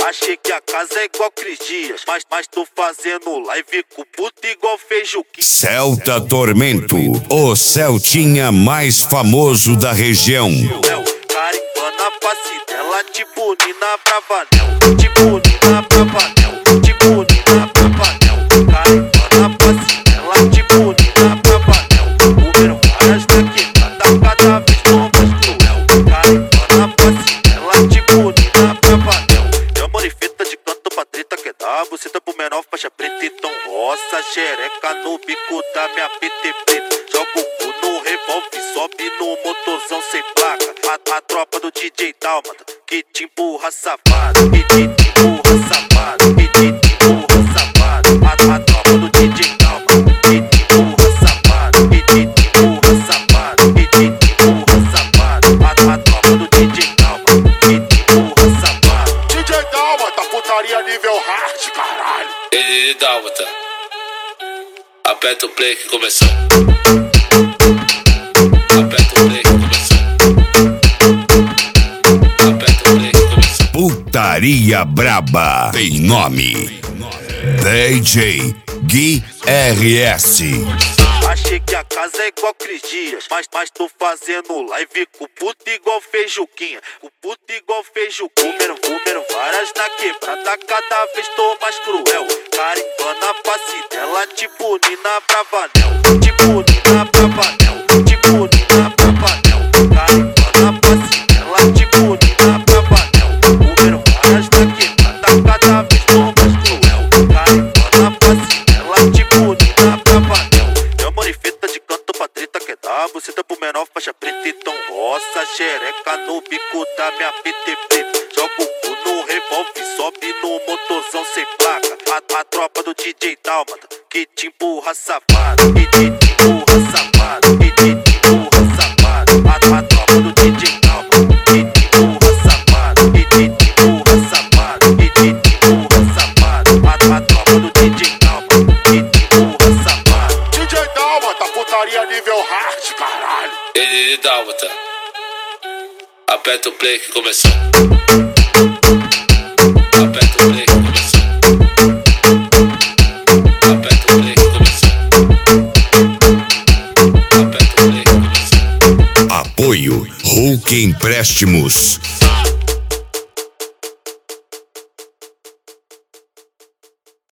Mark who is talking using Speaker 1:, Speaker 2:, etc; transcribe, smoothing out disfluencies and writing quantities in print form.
Speaker 1: Achei que a casa é igual Cris Dias, mas tô fazendo live com puto igual Feijuquinha.
Speaker 2: Celta Tormento, o Celtinha mais famoso da região.
Speaker 1: Carimbando a face dela, tipo Nina Bravanel. Tipo Nina Bravanel, tipo Nina Bravanel. Carimbando a face dela, tipo Nina Bravanel. Comeram várias da quebrada, cada vez tô mais cruel. Carimbando a face dela, tipo Nina Bravanel. Chama de fita de canto pra treta que dá buceta pro menor, faixa preta e tom roça. Xereca no bico da minha PT preta. Joga o cu no revólver, sobe no motorzão sem placa. A tropa do DJ Dálmata, que te empurra safado, que te empurra safado, que te empurra safado. A tropa do DJ Dálmata, que te empurra safado, que te empurra safado, que te empurra safado. A tropa do DJ Dálmata, que te empurra safado.
Speaker 3: DJ Dálmata, putaria nível hard, caralho.
Speaker 4: Ei, Dálmata, aperta o play que começou. Aperta o play que começou. Aperta o play que começou.
Speaker 2: Putaria Braba tem nome: DJ Gui RS.
Speaker 1: Achei que a casa é igual Cris Dias, mas tô fazendo live com puto igual Feijuquinha. O puto igual Feijuquinha. Comeram várias na quebrada, cada vez tô mais cruel. Carimbando a face dela, tipo Nina Bravanel. Tipo Nina Bravanel, tipo Nina Bravanel. Carimbando a face dela, tipo Nina Bravanel. Comeram várias na quebrada, cada vez tô mais cruel. Carimbando a face dela, tipo Nina Bravanel. Fita de canto pra treta que dá buceta pro menor, faixa preta e tom roça. Xereca no bico da minha PT preta. Joga o cu no revólver, sobe no motorzão sem placa. A tropa do DJ Dálmata, que te empurra safado, que te empurra safado, que te empurra safado. A tropa do DJ Dálmata, que te empurra safado, que te empurra safado, que te empurra safado. A tropa do DJ Dálmata, que te empurra safado.
Speaker 3: DJ Dálmata, putaria nível hard, caralho.
Speaker 4: Ei, Dálmata, aperta o play que começou. Aperta o play que começou. Aperta o play que começou. Aperta o play que começou.
Speaker 2: Apoio Hulk Empréstimos,